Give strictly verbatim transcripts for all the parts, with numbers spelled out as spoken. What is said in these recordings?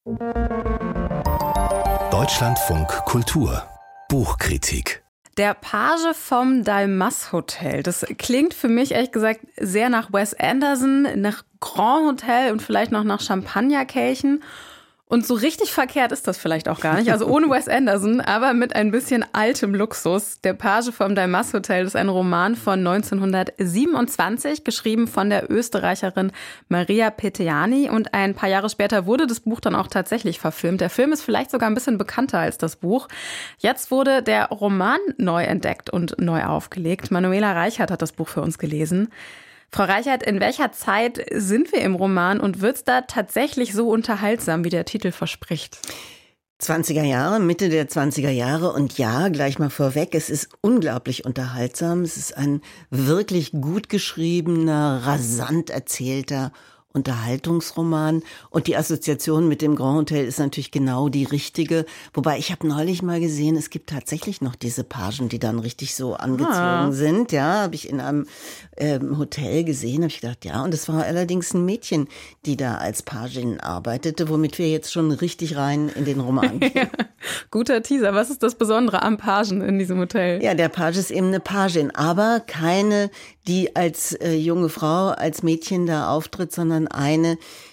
Deutschlandfunk Kultur Buchkritik. Der Page vom Dalmas Hotel. Das klingt für mich ehrlich gesagt sehr nach Wes Anderson, nach Grand Hotel und vielleicht noch nach Champagnerkelchen. Und so richtig verkehrt ist das vielleicht auch gar nicht. Also ohne Wes Anderson, aber mit ein bisschen altem Luxus. Der Page vom Dalmas Hotel ist ein Roman von neunzehnhundertsiebenundzwanzig, geschrieben von der Österreicherin Maria Peteani. Und ein paar Jahre später wurde das Buch dann auch tatsächlich verfilmt. Der Film ist vielleicht sogar ein bisschen bekannter als das Buch. Jetzt wurde der Roman neu entdeckt und neu aufgelegt. Manuela Reichert hat das Buch für uns gelesen. Frau Reichert, in welcher Zeit sind wir im Roman und wird's da tatsächlich so unterhaltsam, wie der Titel verspricht? zwanziger Jahre, Mitte der zwanziger Jahre und ja, gleich mal vorweg, es ist unglaublich unterhaltsam. Es ist ein wirklich gut geschriebener, rasant erzählter Unterhaltungsroman und die Assoziation mit dem Grand Hotel ist natürlich genau die richtige. Wobei ich habe neulich mal gesehen, es gibt tatsächlich noch diese Pagen, die dann richtig so angezogen ah. sind. Ja, habe ich in einem ähm, Hotel gesehen, habe ich gedacht, ja. Und es war allerdings ein Mädchen, die da als Pagin arbeitete, womit wir jetzt schon richtig rein in den Roman gehen. Ja, guter Teaser. Was ist das Besondere am Pagen in diesem Hotel? Ja, der Page ist eben eine Pagin, aber keine, die als äh, junge Frau, als Mädchen da auftritt, sondern eine,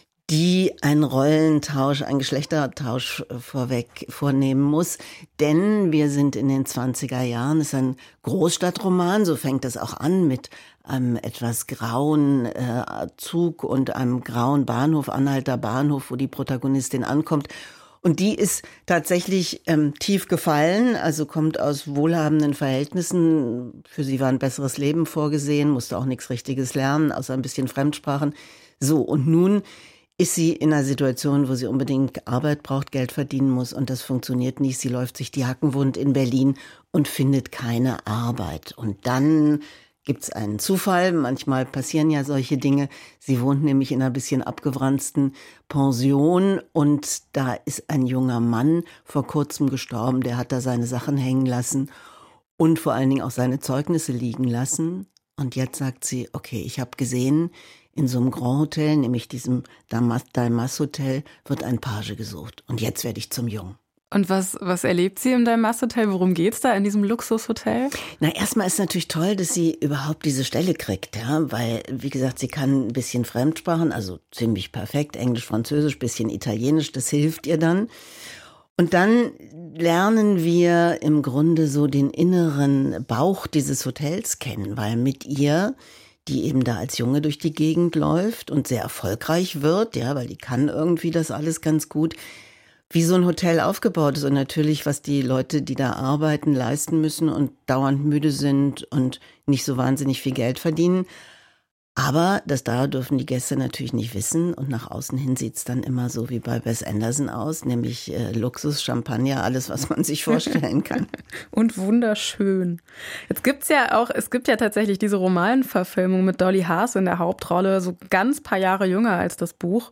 die einen Rollentausch, einen Geschlechtertausch vorweg vornehmen muss. Denn wir sind in den zwanziger Jahren, es ist ein Großstadtroman, so fängt es auch an mit einem etwas grauen äh, Zug und einem grauen Bahnhof, Anhalter Bahnhof, wo die Protagonistin ankommt. Und die ist tatsächlich ähm, tief gefallen, also kommt aus wohlhabenden Verhältnissen. Für sie war ein besseres Leben vorgesehen, musste auch nichts Richtiges lernen, außer ein bisschen Fremdsprachen. So, und nun ist sie in einer Situation, wo sie unbedingt Arbeit braucht, Geld verdienen muss und das funktioniert nicht. Sie läuft sich die Hacken wund in Berlin und findet keine Arbeit. Und dann gibt's einen Zufall, manchmal passieren ja solche Dinge. Sie wohnt nämlich in einer bisschen abgewranzten Pension und da ist ein junger Mann vor kurzem gestorben, der hat da seine Sachen hängen lassen und vor allen Dingen auch seine Zeugnisse liegen lassen. Und jetzt sagt sie, okay, ich habe gesehen, in so einem Grand Hotel, nämlich diesem Dalmas Hotel, wird ein Page gesucht. Und jetzt werde ich zum Jungen. Und was, was erlebt sie im Dalmas Hotel? Worum geht's da in diesem Luxushotel? Na, erstmal ist natürlich toll, dass sie überhaupt diese Stelle kriegt, ja, weil, wie gesagt, sie kann ein bisschen Fremdsprachen, also ziemlich perfekt, Englisch, Französisch, bisschen Italienisch, das hilft ihr dann. Und dann lernen wir im Grunde so den inneren Bauch dieses Hotels kennen, weil mit ihr, die eben da als Junge durch die Gegend läuft und sehr erfolgreich wird, ja, weil die kann irgendwie das alles ganz gut, wie so ein Hotel aufgebaut ist und natürlich, was die Leute, die da arbeiten, leisten müssen und dauernd müde sind und nicht so wahnsinnig viel Geld verdienen. Aber das da dürfen die Gäste natürlich nicht wissen und nach außen hin sieht's dann immer so wie bei Wes Anderson aus, nämlich äh, Luxus, Champagner, alles, was man sich vorstellen kann. Und wunderschön. Jetzt gibt's ja auch, es gibt ja tatsächlich diese Romanverfilmung mit Dolly Haas in der Hauptrolle, so ganz paar Jahre jünger als das Buch.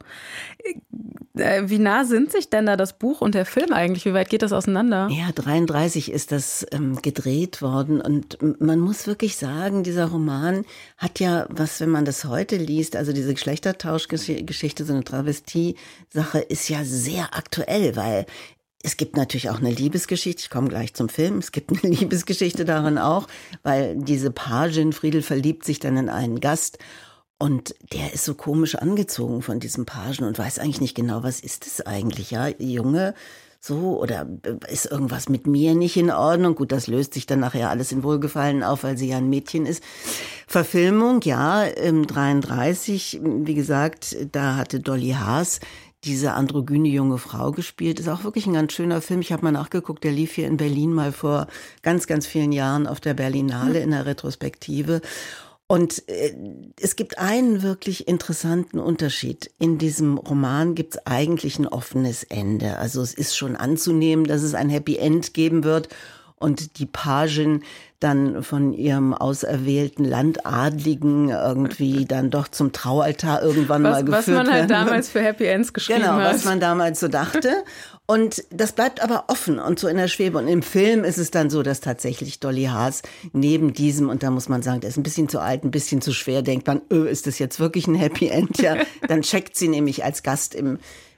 Äh, wie nah sind sich denn da das Buch und der Film eigentlich? Wie weit geht das auseinander? Ja, dreiunddreißig ist das ähm, gedreht worden und man muss wirklich sagen, dieser Roman hat ja was, wenn man das heute liest, also diese Geschlechtertauschgeschichte, so eine Travestie-Sache ist ja sehr aktuell, weil es gibt natürlich auch eine Liebesgeschichte, ich komme gleich zum Film, es gibt eine Liebesgeschichte darin auch, weil diese Pagin Friedel verliebt sich dann in einen Gast und der ist so komisch angezogen von diesem Pagen und weiß eigentlich nicht genau, was ist das eigentlich, ja, Junge, so, oder ist irgendwas mit mir nicht in Ordnung? Gut, das löst sich dann nachher alles in Wohlgefallen auf, weil sie ja ein Mädchen ist. Verfilmung, ja, im dreiunddreißig, wie gesagt, da hatte Dolly Haas diese androgyne junge Frau gespielt. Ist auch wirklich ein ganz schöner Film. Ich habe mal nachgeguckt, der lief hier in Berlin mal vor ganz, ganz vielen Jahren auf der Berlinale in der Retrospektive. Und äh, es gibt einen wirklich interessanten Unterschied. In diesem Roman gibt es eigentlich ein offenes Ende. Also es ist schon anzunehmen, dass es ein Happy End geben wird und die Pagin dann von ihrem auserwählten Landadligen irgendwie dann doch zum Traualtar irgendwann was, mal geführt werden. Was man halt werden. damals für Happy Ends geschrieben genau, hat. Genau, was man damals so dachte. Und das bleibt aber offen und so in der Schwebe. Und im Film ist es dann so, dass tatsächlich Dolly Haas neben diesem, und da muss man sagen, der ist ein bisschen zu alt, ein bisschen zu schwer, denkt man, öh, ist das jetzt wirklich ein Happy End? Ja, dann checkt sie nämlich als Gast im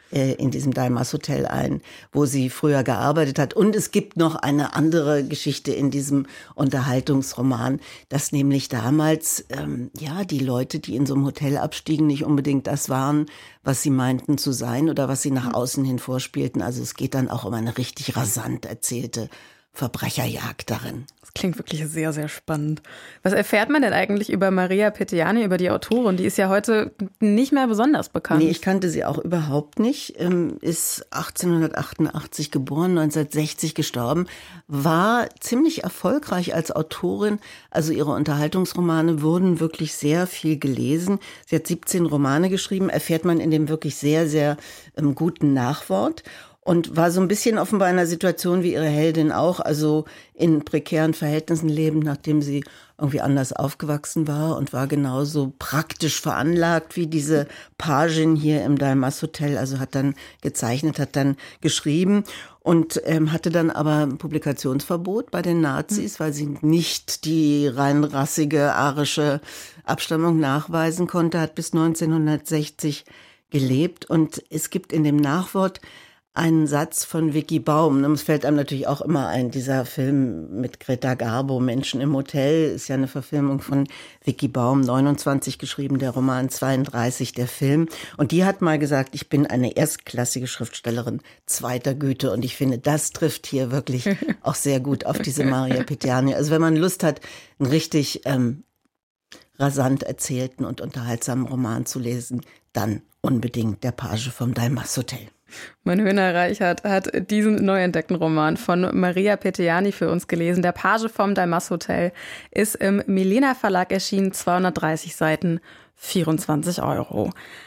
äh, in diesem Dalmas Hotel ein, wo sie früher gearbeitet hat. Und es gibt noch eine andere Geschichte in diesem Unterhaltungsroman, dass nämlich damals ähm, ja die Leute, die in so einem Hotel abstiegen, nicht unbedingt das waren, was sie meinten zu sein oder was sie nach außen hin vorspielten. Also es geht dann auch um eine richtig rasant erzählte Verbrecherjagd darin. Das klingt wirklich sehr, sehr spannend. Was erfährt man denn eigentlich über Maria Peteani, über die Autorin? Die ist ja heute nicht mehr besonders bekannt. Nee, ich kannte sie auch überhaupt nicht. Ist achtzehnhundertachtundachtzig geboren, neunzehnhundertsechzig gestorben, war ziemlich erfolgreich als Autorin. Also ihre Unterhaltungsromane wurden wirklich sehr viel gelesen. Sie hat siebzehn Romane geschrieben, erfährt man in dem wirklich sehr, sehr ähm, guten Nachwort. Und war so ein bisschen offenbar in einer Situation wie ihre Heldin auch, also in prekären Verhältnissen lebend, nachdem sie irgendwie anders aufgewachsen war und war genauso praktisch veranlagt wie diese Pagin hier im Dalmas Hotel. Also hat dann gezeichnet, hat dann geschrieben und ähm, hatte dann aber ein Publikationsverbot bei den Nazis, weil sie nicht die rein rassige arische Abstammung nachweisen konnte, hat bis neunzehnhundertsechzig gelebt. Und es gibt in dem Nachwort einen Satz von Vicky Baum. Es fällt einem natürlich auch immer ein, dieser Film mit Greta Garbo, Menschen im Hotel, ist ja eine Verfilmung von Vicky Baum, neunundzwanzig geschrieben, der Roman zweiunddreißig, der Film. Und die hat mal gesagt, ich bin eine erstklassige Schriftstellerin zweiter Güte. Und ich finde, das trifft hier wirklich auch sehr gut auf diese Maria Peteani. Also wenn man Lust hat, einen richtig ähm, rasant erzählten und unterhaltsamen Roman zu lesen, dann unbedingt Der Page vom Dalmas Hotel. Mein Höhner Reichert hat diesen neu entdeckten Roman von Maria Peteani für uns gelesen. Der Page vom Dalmas Hotel ist im Milena Verlag erschienen, zweihundertdreißig Seiten, vierundzwanzig Euro.